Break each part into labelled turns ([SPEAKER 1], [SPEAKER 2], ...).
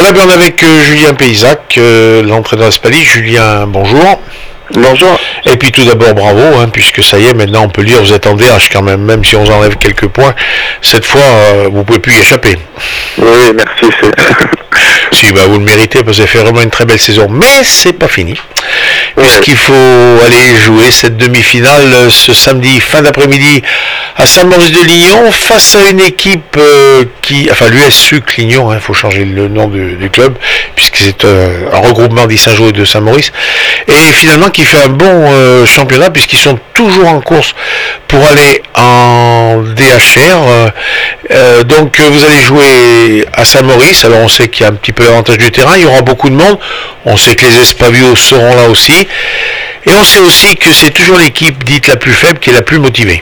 [SPEAKER 1] Voilà, on est avec Julien Paysac, l'entraîneur d'Espali. Julien, bonjour.
[SPEAKER 2] Bonjour.
[SPEAKER 1] Et puis tout d'abord bravo, puisque ça y est, maintenant on peut le dire, vous êtes en DH quand même si on vous enlève quelques points, cette fois vous pouvez plus y échapper.
[SPEAKER 2] Oui, merci.
[SPEAKER 1] Si, vous le méritez parce que vous avez fait vraiment une très belle saison, mais c'est pas fini. Puisqu'il faut aller jouer cette demi-finale ce samedi fin d'après-midi à Saint-Maurice-de-Lignon face à une équipe l'USU Clignon, il faut changer le nom du club puisque c'est un regroupement d'Issingeaux et de Saint-Maurice, et finalement qui fait un bon championnat puisqu'ils sont toujours en course pour aller en DHR. Donc vous allez jouer à Saint-Maurice. Alors on sait qu'il y a un petit peu l'avantage du terrain, il y aura beaucoup de monde, on sait que les Espavios seront là aussi, et on sait aussi que c'est toujours l'équipe dite la plus faible qui est la plus motivée.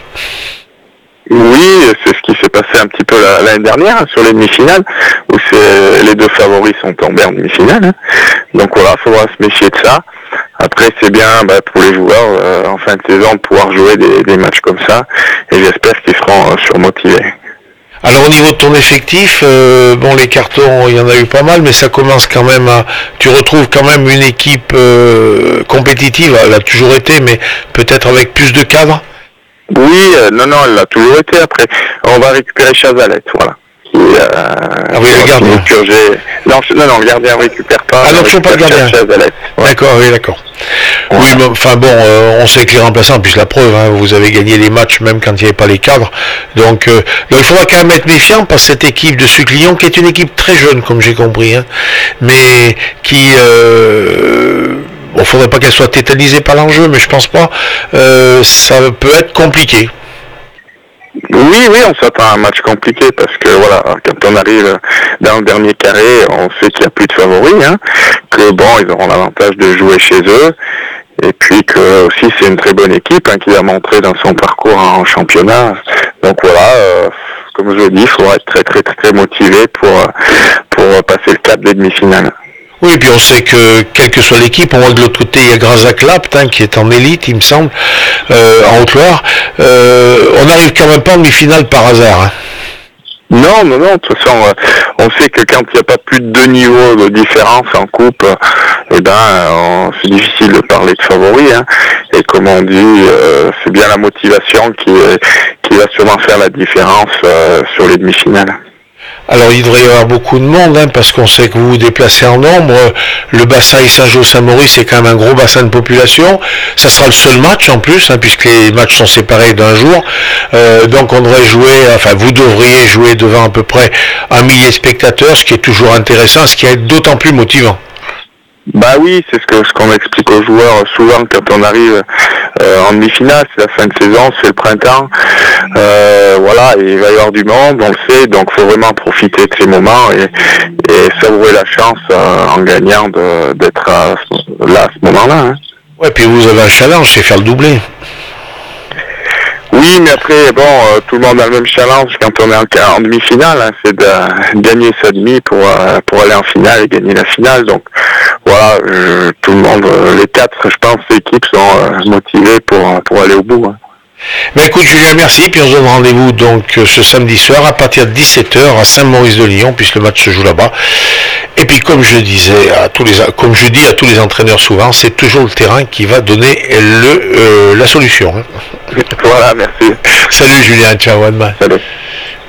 [SPEAKER 2] Oui, c'est ce qui s'est passé un petit peu l'année dernière sur les demi-finales, où les deux favoris sont tombés en demi-finale. Donc voilà, il faudra se méfier de ça. Après, c'est bien pour les joueurs en fin de saison de pouvoir jouer des matchs comme ça, et j'espère qu'ils seront surmotivés.
[SPEAKER 1] Alors au niveau de ton effectif, les cartons, il y en a eu pas mal, mais ça commence quand même tu retrouves quand même une équipe compétitive, elle a toujours été, mais peut-être avec plus de cadres.
[SPEAKER 2] Oui, non, elle a toujours été. Après, on va récupérer Chazalette, voilà.
[SPEAKER 1] Le gardien.
[SPEAKER 2] Non, le gardien ne récupère pas.
[SPEAKER 1] Ah non, toujours pas de gardien. Ouais. D'accord, oui, d'accord. Ouais. Oui, on sait que les remplaçants, puis la preuve, vous avez gagné les matchs même quand il n'y avait pas les cadres. Donc il faudra quand même être méfiant parce que cette équipe de Suclillon, qui est une équipe très jeune, comme j'ai compris, mais qui... faudrait pas qu'elle soit tétanisée par l'enjeu, mais je pense pas. Ça peut être compliqué.
[SPEAKER 2] Oui, on s'attend à un match compliqué parce que voilà, quand on arrive dans le dernier carré, on sait qu'il n'y a plus de favoris, que ils auront l'avantage de jouer chez eux, et puis que aussi c'est une très bonne équipe qui a montré dans son parcours en championnat. Donc voilà, comme je le dis, il faudra être très très très motivé pour passer le cap des demi-finales.
[SPEAKER 1] Oui, et puis on sait que, quelle que soit l'équipe, on voit de l'autre côté, il y a Grazac-Lapt, qui est en élite, il me semble, en Haute-Loire. On n'arrive quand même pas en demi-finale par hasard.
[SPEAKER 2] Non, de toute façon, on sait que quand il n'y a pas plus de 2 niveaux de différence en coupe, c'est difficile de parler de favoris. Et comme on dit, c'est bien la motivation qui va sûrement faire la différence sur les demi-finales.
[SPEAKER 1] Alors il devrait y avoir beaucoup de monde, parce qu'on sait que vous vous déplacez en nombre. Le bassin Issingeaux-Saint-Maurice, c'est quand même un gros bassin de population. Ça sera le seul match en plus, puisque les matchs sont séparés d'un jour. Donc on devrait vous devriez jouer devant à peu près 1 millier de spectateurs, ce qui est toujours intéressant, ce qui est d'autant plus motivant.
[SPEAKER 2] Oui, c'est ce qu'on explique aux joueurs souvent quand on arrive en demi-finale, c'est la fin de saison, c'est le printemps. Il va y avoir du monde, on le sait, donc il faut vraiment profiter de ces moments et savourer la chance en gagnant d'être là à ce moment-là.
[SPEAKER 1] Ouais, puis vous avez un challenge, c'est faire le doublé.
[SPEAKER 2] Oui, mais après, tout le monde a le même challenge quand on est en demi-finale, c'est de gagner sa demi pour aller en finale et gagner la finale. Donc voilà, tout le monde, les 4, je pense, équipes sont motivées pour aller au bout.
[SPEAKER 1] Écoute Julien, merci, puis on se donne rendez-vous donc ce samedi soir à partir de 17h à Saint-Maurice-de-Lignon, puisque le match se joue là-bas. Et puis comme je dis à tous les entraîneurs souvent, c'est toujours le terrain qui va donner la solution.
[SPEAKER 2] Voilà, merci.
[SPEAKER 1] Salut Julien, ciao, à demain.
[SPEAKER 2] Salut.